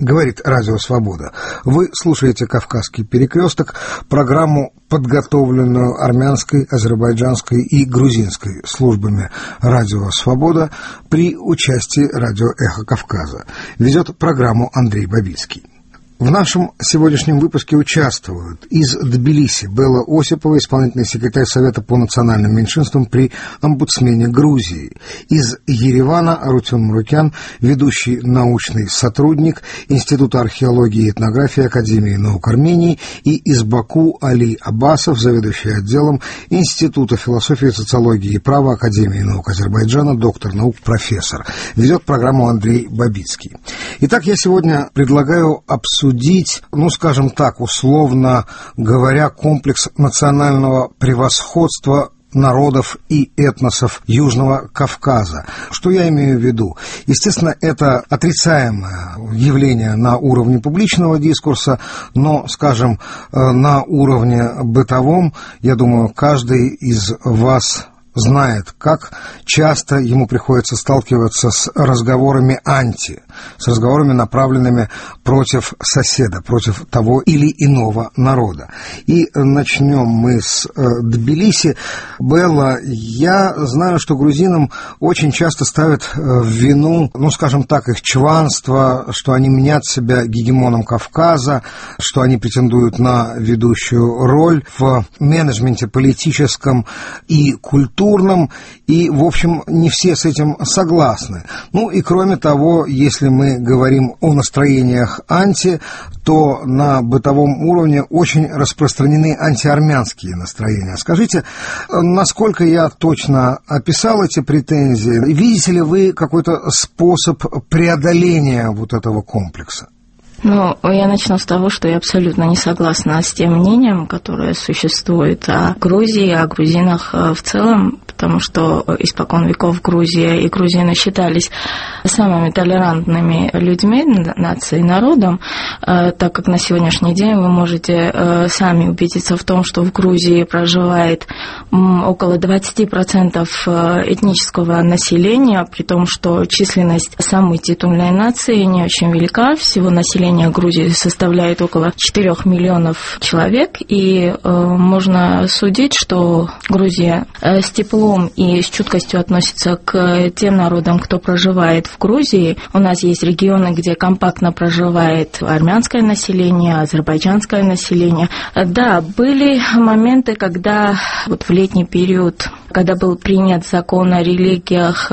Говорит Радио Свобода. Вы слушаете «Кавказский перекресток», программу, подготовленную армянской, азербайджанской и грузинской службами Радио Свобода при участии радио «Эхо Кавказа». Ведет программу Андрей Бабицкий. В нашем сегодняшнем выпуске участвуют из Тбилиси Белла Осипова, исполнительный секретарь Совета по национальным меньшинствам при омбудсмене Грузии, из Еревана Арутюн Мурукян, ведущий научный сотрудник Института археологии и этнографии Академии наук Армении, и из Баку Али Аббасов, заведующий отделом Института философии, социологии и права Академии наук Азербайджана, доктор наук, профессор. Ведет программу Андрей Бабицкий. Итак, я сегодня предлагаю обсудить, скажем так, условно говоря, комплекс национального превосходства народов и этносов Южного Кавказа. Что я имею в виду? Естественно, это отрицаемое явление на уровне публичного дискурса, но, скажем, на уровне бытовом, я думаю, каждый из вас знает, как часто ему приходится сталкиваться с разговорами с разговорами, направленными против соседа, против того или иного народа. И начнем мы с Тбилиси. Белла, я знаю, что грузинам очень часто ставят в вину, скажем так, их чванство, что они мнят себя гегемоном Кавказа, что они претендуют на ведущую роль в менеджменте политическом и культурном, и, в общем, не все с этим согласны. И, кроме того, если мы говорим о настроениях то на бытовом уровне очень распространены антиармянские настроения. Скажите, насколько я точно описал эти претензии? Видите ли вы какой-то способ преодоления вот этого комплекса? Я начну с того, что я абсолютно не согласна с тем мнением, которое существует о Грузии, о грузинах в целом, потому что испокон веков Грузия и грузины считались самыми толерантными людьми, нацией, народом, так как на сегодняшний день вы можете сами убедиться в том, что в Грузии проживает около 20% этнического населения, при том, что численность самой титульной нации не очень велика, всего населения Грузии составляет около 4 миллионов человек, и можно судить, что Грузия с теплом и с чуткостью относится к тем народам, кто проживает в Грузии. У нас есть регионы, где компактно проживает армянское население, азербайджанское население. Да, были моменты, когда в летний период, когда был принят закон о религиях,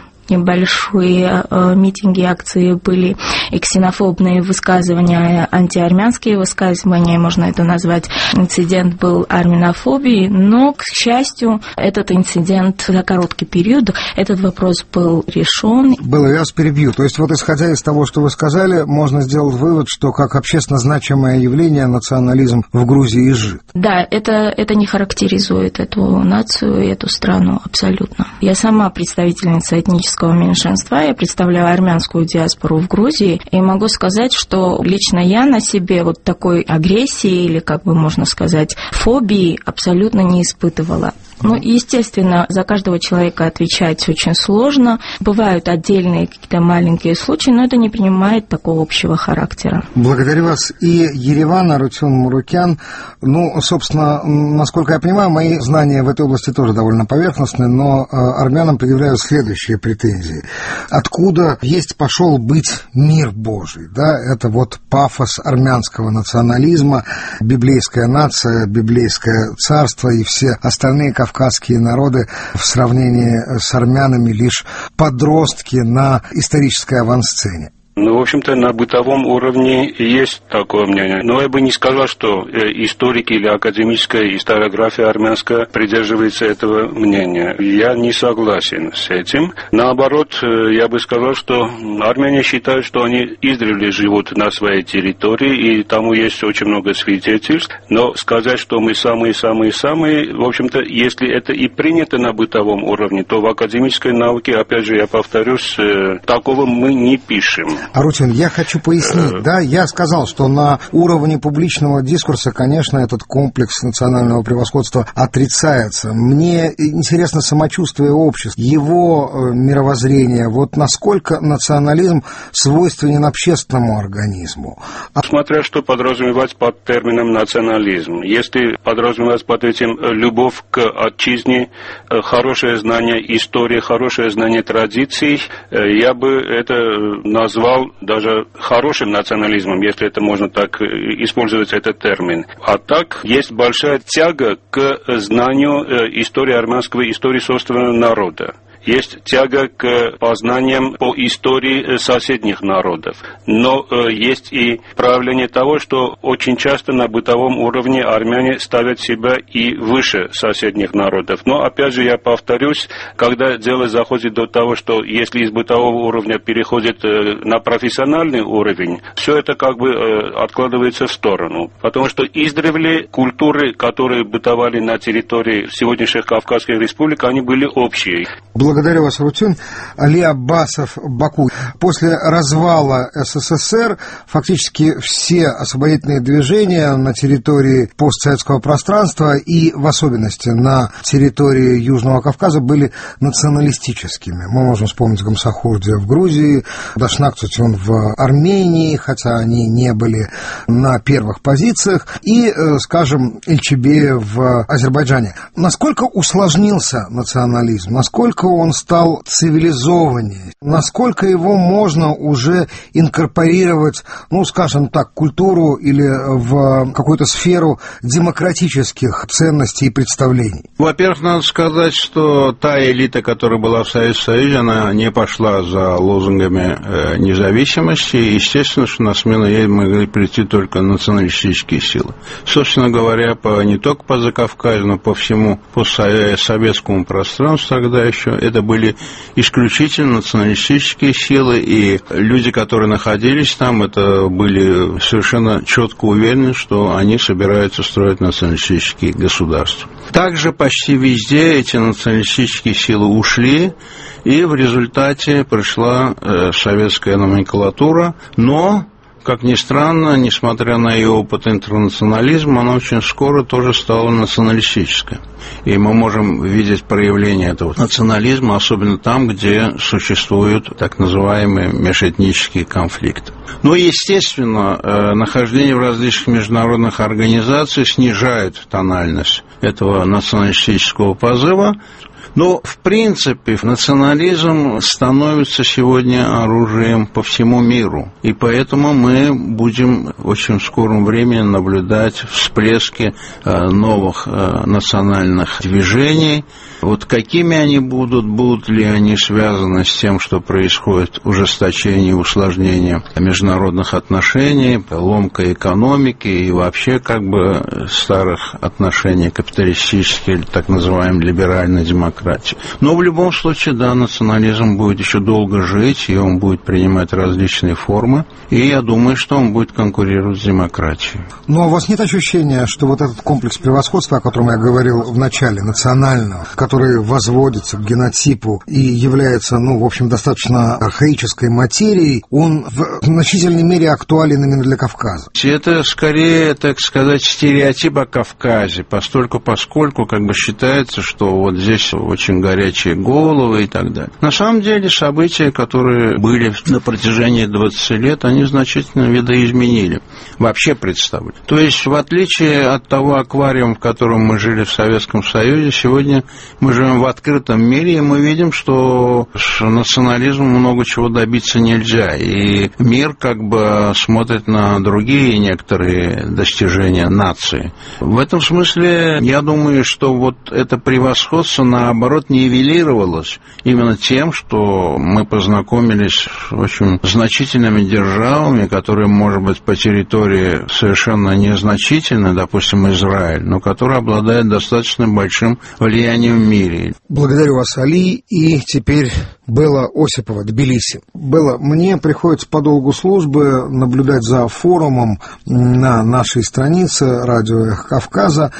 небольшие митинги, акции были, и ксенофобные высказывания, антиармянские высказывания, можно это назвать. Инцидент был армянофобии, но, к счастью, этот инцидент за короткий период, этот вопрос был решен. Я вас перебью. То есть, исходя из того, что вы сказали, можно сделать вывод, что как общественно значимое явление национализм в Грузии изжит. Да, это не характеризует эту нацию и эту страну абсолютно. Я сама представительница этнического меньшинства, я представляю армянскую диаспору в Грузии, и могу сказать, что лично я на себе такой агрессии или, можно сказать, фобии абсолютно не испытывала. Естественно, за каждого человека отвечать очень сложно. Бывают отдельные какие-то маленькие случаи, но это не принимает такого общего характера. Благодарю вас. И Ереван Арутюн Мурукян. Собственно, насколько я понимаю, мои знания в этой области тоже довольно поверхностны, но армянам предъявляют следующие претензии. Откуда пошел быть мир Божий? Да? Это пафос армянского национализма, библейская нация, библейское царство и все остальные кавказские народы в сравнении с армянами лишь подростки на исторической авансцене. В общем-то, на бытовом уровне есть такое мнение. Но я бы не сказал, что историки или академическая историография армянская придерживается этого мнения. Я не согласен с этим. Наоборот, я бы сказал, что армяне считают, что они издревле живут на своей территории, и тому есть очень много свидетельств. Но сказать, что мы самые-самые-самые, в общем-то, если это и принято на бытовом уровне, то в академической науке, опять же, я повторюсь, такого мы не пишем. Арутюн, я хочу пояснить, да, я сказал, что на уровне публичного дискурса, конечно, этот комплекс национального превосходства отрицается. Мне интересно самочувствие общества, его мировоззрение, вот насколько национализм свойственен общественному организму. Смотря что подразумевать под термином национализм. Если подразумевать под этим любовь к отчизне, хорошее знание истории, хорошее знание традиций, я бы это назвал даже хорошим национализмом, если это можно так использовать этот термин. А так, есть большая тяга к знанию истории армянского, истории собственного народа. Есть тяга к познаниям по истории соседних народов. Но есть и проявление того, что очень часто на бытовом уровне армяне ставят себя и выше соседних народов. Но, опять же, я повторюсь, когда дело заходит до того, что если из бытового уровня переходит на профессиональный уровень, все это как бы откладывается в сторону. Потому что издревле культуры, которые бытовали на территории сегодняшних Кавказских республик, они были общие. Благодарю вас, Арутюн. Али Аббасов, Баку. После развала СССР фактически все освободительные движения на территории постсоветского пространства и в особенности на территории Южного Кавказа были националистическими. Мы можем вспомнить Гамсахурдия в Грузии, Дашнак Цутюн в Армении, хотя они не были на первых позициях, и, скажем, Эльчебея в Азербайджане. Насколько усложнился национализм? Насколько он стал цивилизованнее, насколько его можно уже инкорпорировать, ну, скажем так, культуру или в какую-то сферу демократических ценностей и представлений? Во-первых, надо сказать, что та элита, которая была в Советском Союзе, она не пошла за лозунгами независимости, и, естественно, что на смену ей могли прийти только националистические силы. Собственно говоря, не только по Закавказью, но по всему постсоветскому пространству тогда еще, это были исключительно националистические силы, и люди, которые находились там, это были совершенно четко уверены, что они собираются строить националистические государства. Также почти везде эти националистические силы ушли, и в результате пришла советская номенклатура, но, как ни странно, несмотря на ее опыт интернационализма, она очень скоро тоже стала националистической. И мы можем видеть проявление этого национализма, особенно там, где существуют так называемые межэтнические конфликты. Но, естественно, нахождение в различных международных организациях снижает тональность этого националистического позыва. Но, в принципе, национализм становится сегодня оружием по всему миру. И поэтому мы будем в очень скором времени наблюдать всплески новых национальных движений. Вот какими они будут ли они связаны с тем, что происходит ужесточение и усложнение международных отношений, ломка экономики и вообще как бы старых отношений капиталистических или так называемой либеральной демократии. Но в любом случае, да, национализм будет еще долго жить, и он будет принимать различные формы, и я думаю, что он будет конкурировать с демократией. Но у вас нет ощущения, что вот этот комплекс превосходства, о котором я говорил в начале, национального, который возводится к генотипу и является, ну, в общем, достаточно архаической материей, он в значительной мере актуален именно для Кавказа? Это скорее, так сказать, стереотип о Кавказе, поскольку как бы считается, что вот здесь очень горячие головы и так далее. На самом деле события, которые были на протяжении 20 лет, они значительно видоизменили. Вообще представили. То есть, в отличие от того аквариума, в котором мы жили в Советском Союзе, сегодня мы живем в открытом мире, и мы видим, что с национализмом много чего добиться нельзя. И мир как бы смотрит на другие некоторые достижения нации. В этом смысле, я думаю, что вот это превосходство, наоборот, нивелировалось именно тем, что мы познакомились с очень значительными державами, которые, может быть, по территории совершенно незначительны, допустим, Израиль, но которые обладают достаточно большим влиянием в мире. Благодарю вас, Али. И теперь Белла Осипова, Тбилиси. Белла, мне приходится по долгу службы наблюдать за форумом на нашей странице радио «Эхо Кавказа»,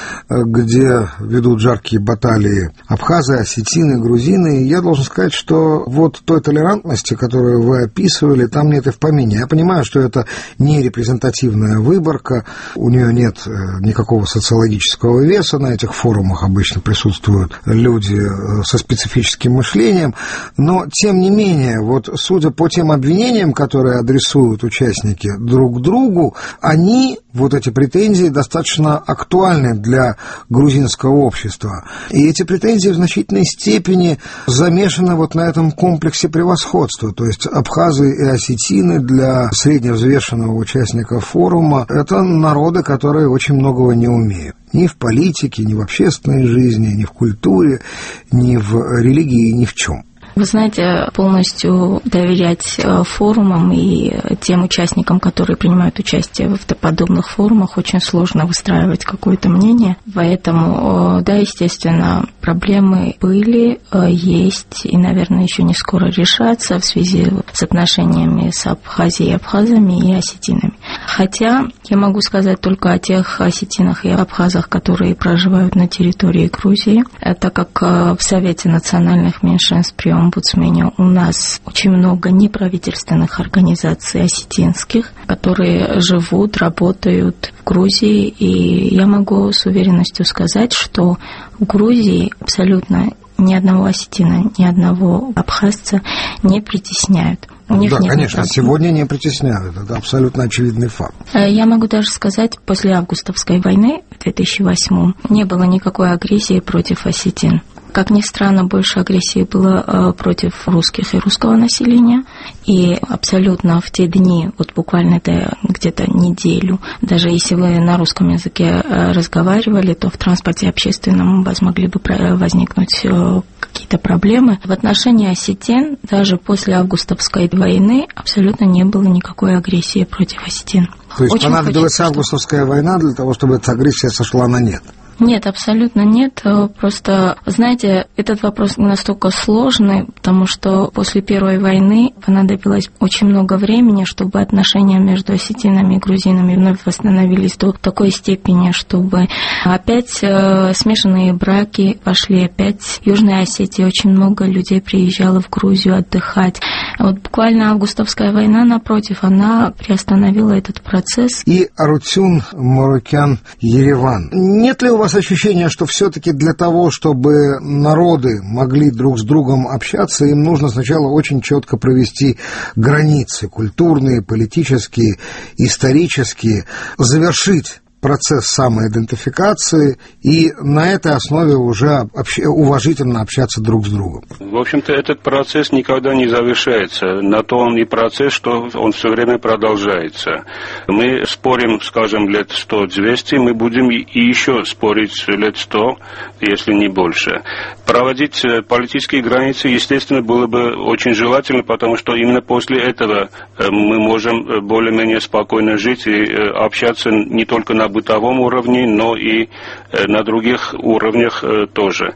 где ведут жаркие баталии абхазы, осетины, грузины. И я должен сказать, что вот той толерантности, которую вы описывали, там нет и в помине. Я понимаю, что это не репрезентативная выборка, у нее нет никакого социологического веса, на этих форумах обычно присутствуют люди со специфическим мышлением, но, тем не менее, вот судя по тем обвинениям, которые адресуют участники друг другу, они, вот эти претензии, достаточно актуальны для грузинского общества. И эти претензии в значительной степени замешаны вот на этом комплексе превосходства. То есть абхазы и осетины для средневзвешенного участника форума – это народы, которые очень многого не умеют. Ни в политике, ни в общественной жизни, ни в культуре, ни в религии, ни в чем. Вы знаете, полностью доверять форумам и тем участникам, которые принимают участие в подобных форумах, очень сложно выстраивать какое-то мнение. Поэтому, да, естественно, проблемы были, есть и, наверное, еще не скоро решатся в связи с отношениями с Абхазией, абхазами и осетинами. Хотя я могу сказать только о тех осетинах и абхазах, которые проживают на территории Грузии, так как в Совете национальных меньшинств при омбудсмене у нас очень много неправительственных организаций осетинских, которые живут, работают в Грузии, и я могу с уверенностью сказать, что в Грузии абсолютно ни одного осетина, ни одного абхазца не притесняют. Да, конечно, сегодня не притесняют, это абсолютно очевидный факт. Я могу даже сказать, после августовской войны в 2008 не было никакой агрессии против осетин. Как ни странно, больше агрессии было против русских и русского населения. И абсолютно в те дни, вот буквально это где-то неделю, даже если вы на русском языке разговаривали, то в транспорте общественном у вас могли бы возникнуть какие-то проблемы. В отношении осетин даже после августовской войны абсолютно не было никакой агрессии против осетин. То есть понадобилась августовская война для того, чтобы эта агрессия сошла на нет? Нет, абсолютно нет. Просто, знаете, этот вопрос настолько сложный, потому что после Первой войны понадобилось очень много времени, чтобы отношения между осетинами и грузинами вновь восстановились до такой степени, чтобы опять смешанные браки пошли, опять Южная Осетия, очень много людей приезжало в Грузию отдыхать. Вот буквально августовская война, напротив, она приостановила этот процесс. И Арутюн Марукян, Ереван. Нет ли у вас ощущение, что все-таки для того, чтобы народы могли друг с другом общаться, им нужно сначала очень четко провести границы культурные, политические, исторические, завершить процесс самоидентификации и на этой основе уже уважительно общаться друг с другом. В общем-то, этот процесс никогда не завершается. На то он и процесс, что он все время продолжается. Мы спорим, скажем, лет 100-200, мы будем и еще спорить лет 100, если не больше. Проводить политические границы, естественно, было бы очень желательно, потому что именно после этого мы можем более-менее спокойно жить и общаться не только на бытовом уровне, но и на других уровнях тоже.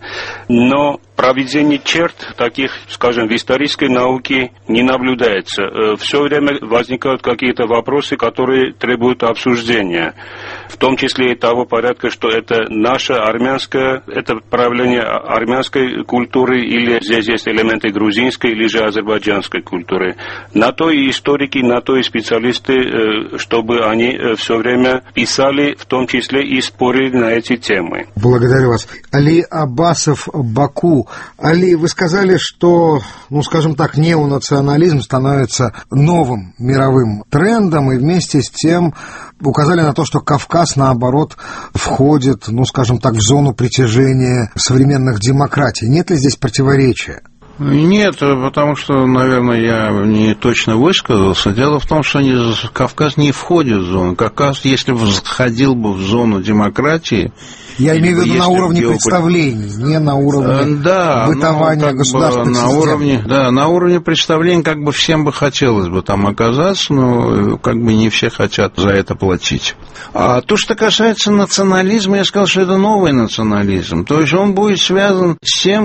Но проведение черт таких, скажем, в исторической науке не наблюдается. Все время возникают какие-то вопросы, которые требуют обсуждения. В том числе и того порядка, что это наше армянское, это проявление армянской культуры, или здесь есть элементы грузинской или же азербайджанской культуры. На то и историки, на то и специалисты, чтобы они все время писали, в том числе и спорили на эти темы. Благодарю вас. Али Аббасов, Баку. Али, вы сказали, что, скажем так, неонационализм становится новым мировым трендом, и вместе с тем указали на то, что Кавказ, наоборот, входит, скажем так, в зону притяжения современных демократий. Нет ли здесь противоречия? Нет, потому что, наверное, я не точно высказался. Дело в том, что Кавказ не входит в зону. Кавказ, если бы входил бы в зону демократии, Я имею в виду на уровне представлений, не на уровне бытования государственных систем. На уровне представлений как бы всем бы хотелось бы там оказаться, но как бы не все хотят за это платить. А то, что касается национализма, я сказал, что это новый национализм. То есть он будет связан с тем,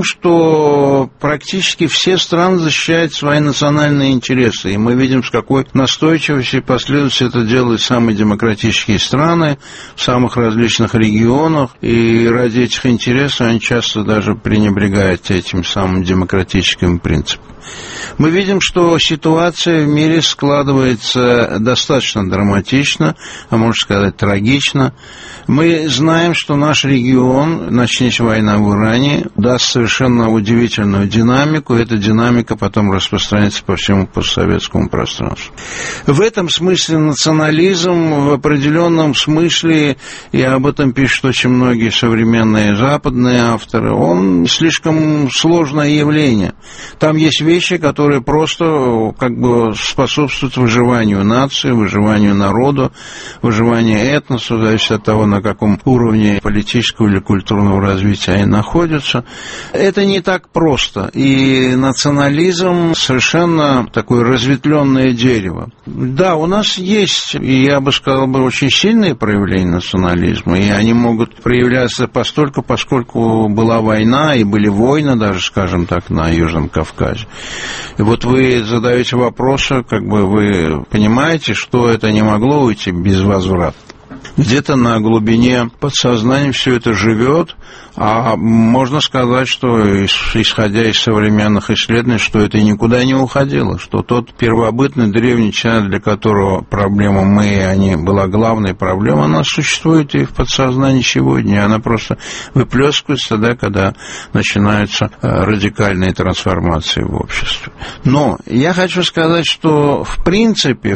что практически все страны защищают свои национальные интересы. И мы видим, с какой настойчивостью и последовательностью это делают самые демократические страны в самых различных регионах. И ради этих интересов они часто даже пренебрегают этим самым демократическим принципом. Мы видим, что ситуация в мире складывается достаточно драматично, а можно сказать трагично. Мы знаем, что наш регион, начнись война в Иране, даст совершенно удивительную динамику, и эта динамика потом распространится по всему постсоветскому пространству. В этом смысле национализм, в определенном смысле, и об этом пишут очень многие современные западные авторы, он слишком сложное явление. Там есть вещи, которые просто как бы способствуют выживанию нации, выживанию народа, выживанию этноса, зависит от того, на каком уровне политического или культурного развития они находятся. Это не так просто. И национализм совершенно такое разветвленное дерево. Да, у нас есть, и я бы сказал, очень сильные проявления национализма, и они могут проявляться постольку, поскольку была война, и были войны даже, скажем так, на Южном Кавказе. И вот вы задаете вопросы, как бы вы понимаете, что это не могло уйти без возврата. Где-то на глубине подсознания все это живет, а можно сказать, что, исходя из современных исследований, что это никуда не уходило, что тот первобытный древний человек, для которого проблема «мы» и «они» была главной проблемой, она существует и в подсознании сегодня, и она просто выплескивается тогда, когда начинаются радикальные трансформации в обществе. Но я хочу сказать, что в принципе,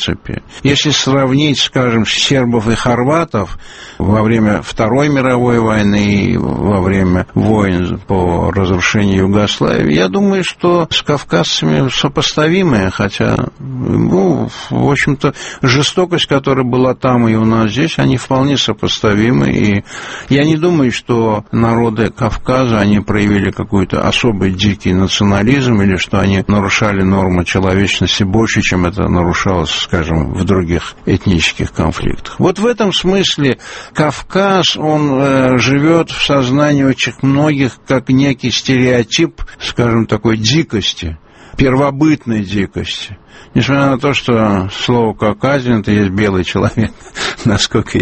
если сравнить, скажем, сербов и хорватов во время Второй мировой войны и во время войн по разрушению Югославии, я думаю, что с кавказцами сопоставимые, хотя, в общем-то, жестокость, которая была там и у нас здесь, они вполне сопоставимы, и я не думаю, что народы Кавказа, они проявили какой-то особый дикий национализм, или что они нарушали нормы человечности больше, чем это нарушалось, скажем, в других этнических конфликтах. Вот в этом смысле Кавказ, он живет в сознании очень многих как некий стереотип, скажем, такой дикости, первобытной дикости. Несмотря на то, что слово «кавказин» — это есть белый человек, насколько